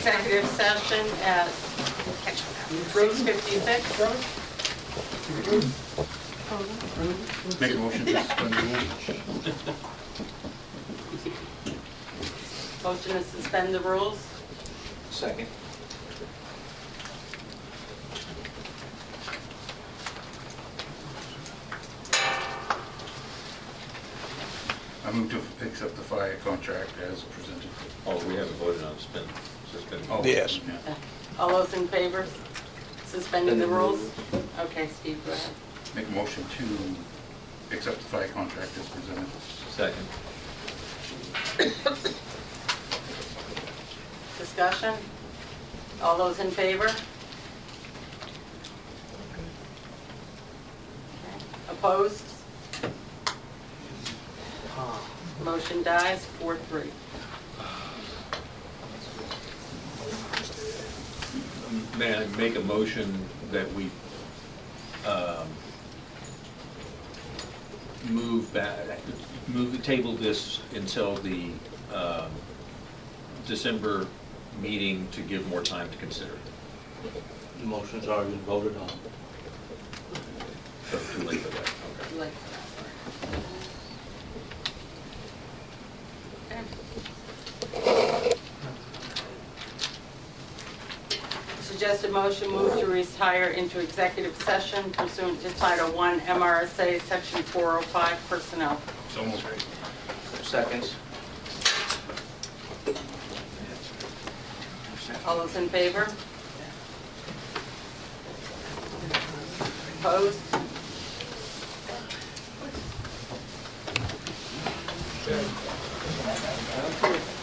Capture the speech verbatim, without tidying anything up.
executive session at six fifty-six. Make a motion to suspend the rules. Motion to suspend the rules. Second. I move to accept the fire contract as presented. Oh, we haven't voted on suspend, suspending. Oh, Yes. yeah. All those in favor? Suspending the rules? Okay, Steve, go ahead. Make a motion to accept the fire contract as presented. Second. Discussion? All those in favor? Okay. Opposed? Motion dies, four three. May I make a motion that we um, move back, move the table this until the um, December meeting to give more time to consider. The motion's already been voted on. So too late for that. Okay. Like- Suggested motion move to retire into executive session pursuant to Title one M R S A Section four oh five Personnel. So moved. Seconds. All those in favor? Opposed? Okay.